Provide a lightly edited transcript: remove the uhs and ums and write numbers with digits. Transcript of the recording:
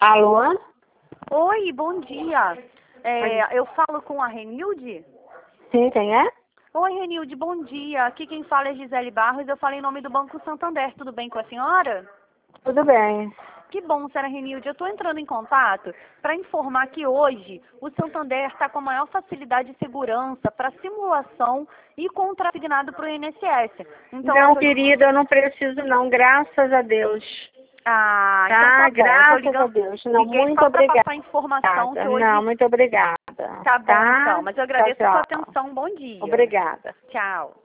Alô? Oi, bom dia. Eu falo com a Renilde? Sim, quem é? Oi, Renilde, bom dia. Aqui quem fala é Gisele Barros. Eu falo em nome do Banco Santander. Tudo bem com a senhora? Tudo bem. Que bom, senhora Renilde. Eu estou entrando em contato para informar que hoje o Santander está com a maior facilidade e segurança para simulação e contrasignado para o INSS. Então, Não, querida, eu não preciso não, graças a Deus. então tá bom. Eu tô Graças a ligando, Deus. Não, liguei muito só para obrigada. passar a informação que hoje... Não, muito obrigada. Tá bom, então. Mas eu agradeço a Tchau, sua tchau. atenção. Bom dia. Obrigada. Tchau.